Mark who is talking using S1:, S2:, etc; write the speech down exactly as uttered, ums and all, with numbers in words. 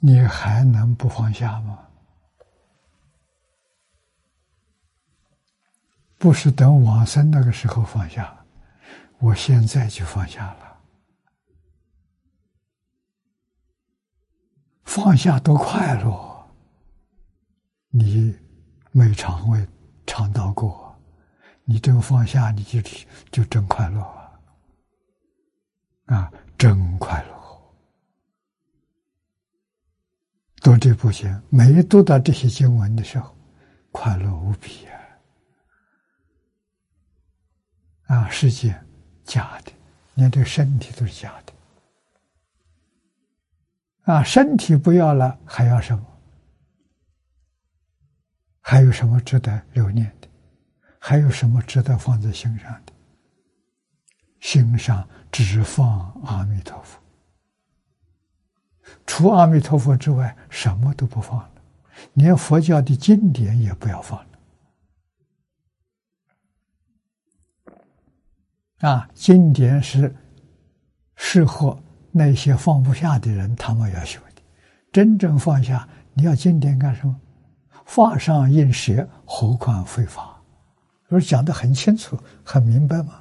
S1: 你还能不放下吗？不是等往生那个时候放下，我现在就放下了。放下多快乐！你没尝味尝到过，你真放下，你就就真快乐啊！真快乐！读这部经，每一读到这些经文的时候，快乐无比啊！啊，世界假的，连这个身体都是假的。啊，身体不要了，还要什么？还有什么值得留念的？还有什么值得放在心上的？心上只放阿弥陀佛，除阿弥陀佛之外，什么都不放了，连佛教的经典也不要放了。啊，经典是适合那些放不下的人，他们要修的。真正放下，你要经典干什么？法上应舍，何况非法？不是讲得很清楚、很明白吗？